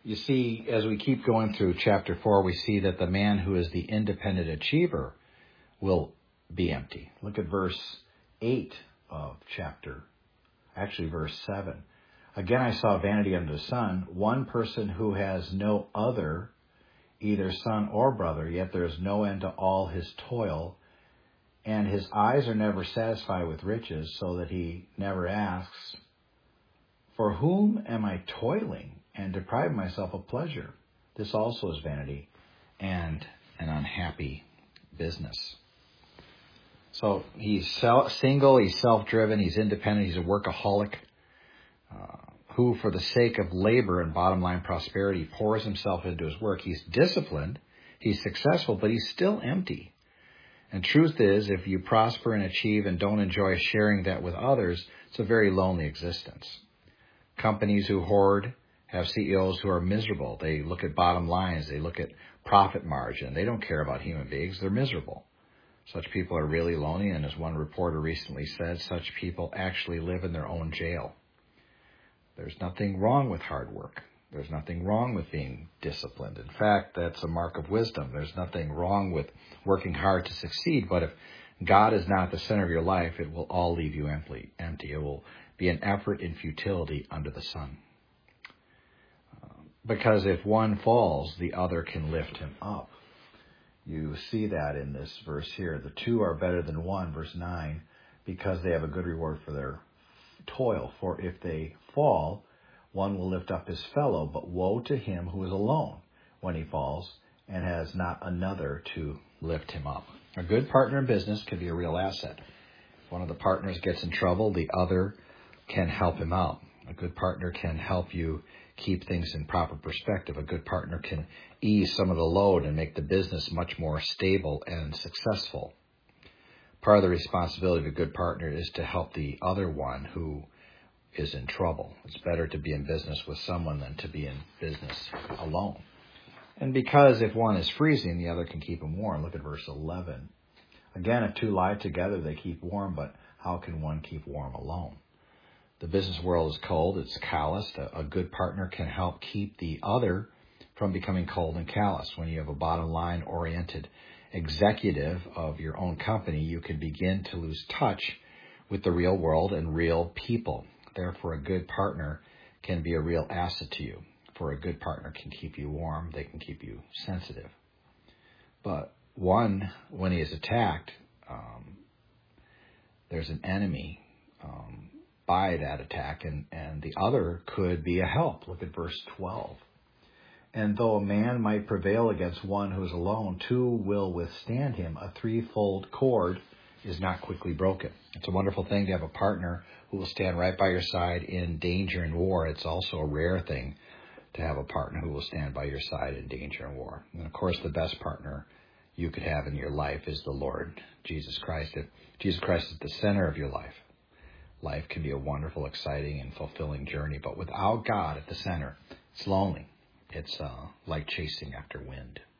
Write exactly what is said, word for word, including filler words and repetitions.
You see, as we keep going through chapter four, we see that the man who is the independent achiever will be empty. Look at verse eight of chapter, actually verse seven. Again, I saw vanity under the sun, one person who has no other, either son or brother, yet there is no end to all his toil, and his eyes are never satisfied with riches, so that he never asks, for whom am I toiling and deprive myself of pleasure? This also is vanity and an unhappy business. So he's single, he's self-driven, he's independent, he's a workaholic, uh, who for the sake of labor and bottom line prosperity pours himself into his work. He's disciplined, he's successful, but he's still empty. And truth is, if you prosper and achieve and don't enjoy sharing that with others, it's a very lonely existence. Companies who hoard have C E Os who are miserable. They look at bottom lines, they look at profit margin. They don't care about human beings, they're miserable. Such people are really lonely, and as one reporter recently said, such people actually live in their own jail. There's nothing wrong with hard work. There's nothing wrong with being disciplined. In fact, that's a mark of wisdom. There's nothing wrong with working hard to succeed, but if God is not the center of your life, it will all leave you empty. Empty. It will be an effort in futility under the sun. Because if one falls, the other can lift him up. You see that in this verse here. The two are better than one, verse nine, because they have a good reward for their toil. For if they fall, one will lift up his fellow, but woe to him who is alone when he falls and has not another to lift him up. A good partner in business can be a real asset. If one of the partners gets in trouble, the other can help him out. A good partner can help you keep things in proper perspective. A good partner can ease some of the load and make the business much more stable and successful. Part of the responsibility of a good partner is to help the other one who is in trouble. It's better to be in business with someone than to be in business alone. And because if one is freezing, the other can keep him warm. Look at verse eleven. Again, if two lie together, they keep warm, but how can one keep warm alone? The business world is cold, it's calloused. A, a good partner can help keep the other from becoming cold and callous. When you have a bottom line oriented executive of your own company, you can begin to lose touch with the real world and real people. Therefore, a good partner can be a real asset to you. For a good partner can keep you warm, they can keep you sensitive. But one, when he is attacked, um, there's an enemy um, by that attack, and, and the other could be a help. Look at verse twelve. And though a man might prevail against one who is alone, two will withstand him. A threefold cord is not quickly broken. It's a wonderful thing to have a partner who will stand right by your side in danger and war. It's also a rare thing to have a partner who will stand by your side in danger and war. And of course, the best partner you could have in your life is the Lord Jesus Christ. If Jesus Christ is the center of your life, life can be a wonderful, exciting, and fulfilling journey. But without God at the center, it's lonely. It's uh, like chasing after wind.